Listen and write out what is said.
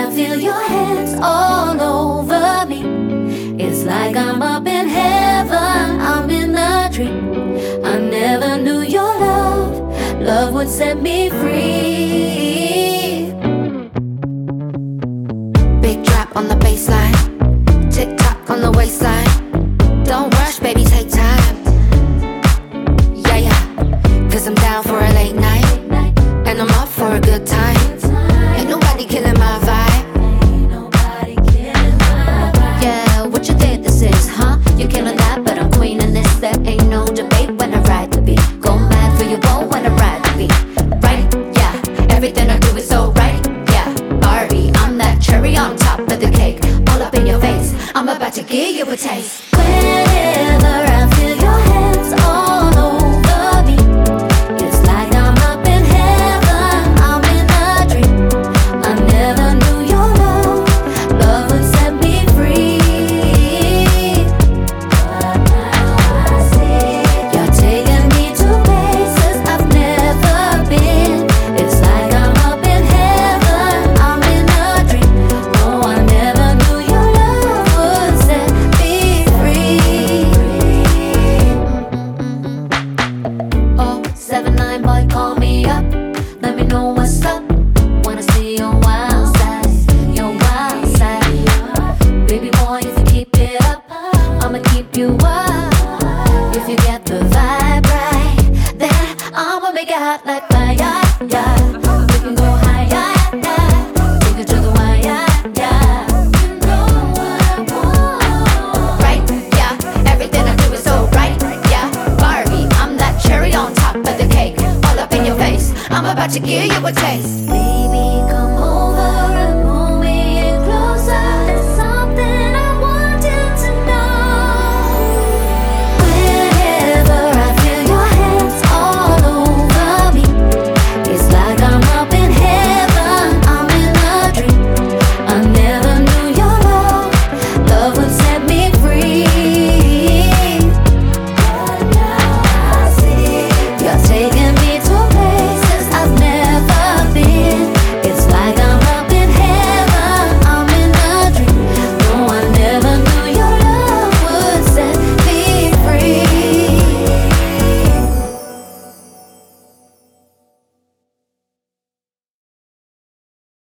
I feel your hands all over me. It's like I'm up in heaven, I'm in a dream. I never knew your love would set me free. Big drop on the baseline, tick tock on the waistline. Don't rush, baby, take time. Yeah, yeah, 'cause I'm down for a late night, and I'm up for a good time. Ain't nobody killing my vibe. Yeah, what you think this is, huh? You're killing that, but I'm queen in this. There ain't no debate when I ride the beat. Go mad for your bow when I ride the beat. Right, yeah, everything I do is so right. Yeah, Barbie, I'm that cherry on top of the cake. All up in your face, I'm about to give you a taste. Whenever I feel your hands all over me, it's like I'm up in heaven, I'm in a dream. I never knew your love would set me free. But now I see you're taking me to places I've never been. It's like I'm up in heaven, I'm in a dream. No, I never knew your love would set me free. Oh, 7-9 boy, call me up. Let me know what's up. Wanna see your wild side, your wild side. Baby boy, if you keep it up, I'ma keep you up. If you get the vibe right, then I'ma make it hot like fire. Yeah, we can go higher. Yeah, take it to the wire. Yeah, you know what I want. Right, yeah, everything I do is so right. Yeah, Barbie, I'm that cherry on top of the cake. All up in your face, I'm about to give you a taste.